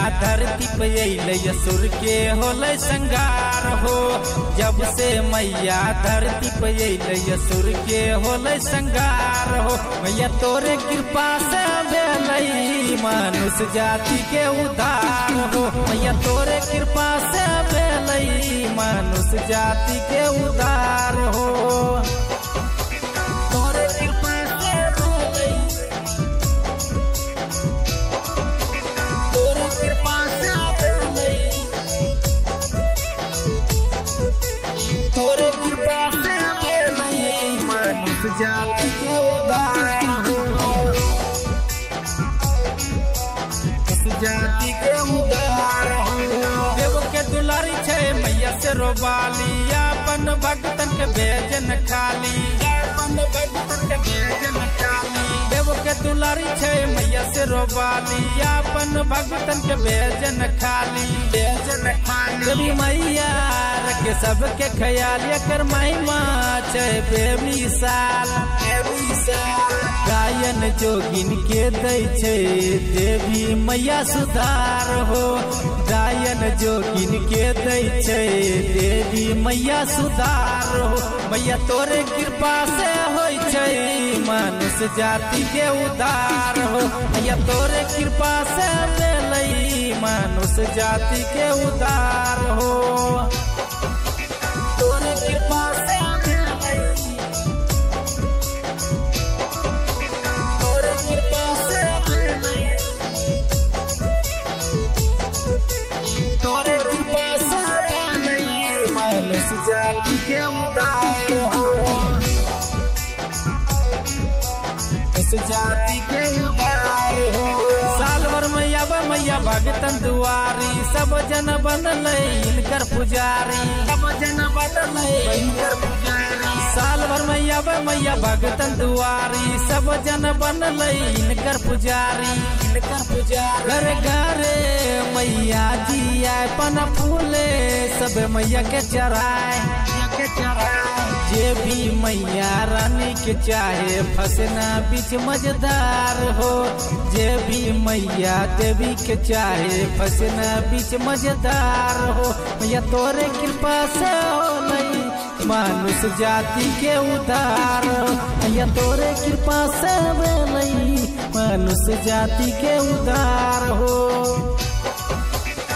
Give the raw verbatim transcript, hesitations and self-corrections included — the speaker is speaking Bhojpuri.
धरती पे अइले असुर के होले संगार हो। जब से मैया धरती पे अइले असुर के होले संगार हो। मैया तोरे कृपा से भेलै मनुष्य जाति के उद्धार हो। मैया तोरे कृपा से भेलै मनुष्य जाति के उद्धार हो। तोरे कृपा से भेलै, तोरे कृपा से भेलै, तोरे कृपा से भेलै मनुष्य जाति के उद्धार हो। जाति के उद्धार हो। देव के दुलारी छे मैया से रोबाली, अपन भक्तन के भेजन खाली, अपन भक्तन के भेजन खाली। देव के दुलारी छे मैया से रोबाली, अपन भक्तन के भेजन खाली, भेजन खाली। देवी मैया रखे सबके ख्याल, एकर महिमा छे बेमिसाल, बेमिसाल। गायन जोगिन के दै छे देवी मैया सुधार हो। गायन जोगिन के दै छे देवी मैया सुधार हो। मैया तोरे कृपा से होय छे मनुष्य जाति के उद्धार हो। मैया तोरे कृपा से भेलै मनुष्य जाति के उद्धार हो। तोरे कृपा से जाति के उद्धार हो। इस जाति के उद्धार हो। साल भर मैया बा मैया भगतन दुआरी, सब जन बनलै इनकर पुजारी, सब जन बनलै इनकर पुजारी। साल भर मैया बा मैया भगतन दुआरी, सब जन बनलै इनकर पुजारी, इनकर पुजारी। घर घरे मैया जी आए पन फूले, सब मैया के चढ़ाए, के चढ़ाए। जे भी मैया रानी के चाहे फसना बीच मजेदार हो। जे भी मैया देवी के चाहे फसना बीच मजेदार हो। मैया तोरे कृपा से होलै मनुष्य जाति के उद्धार हो। मैया तोरे कृपा से भेलै मनुष्य जाति के उद्धार हो।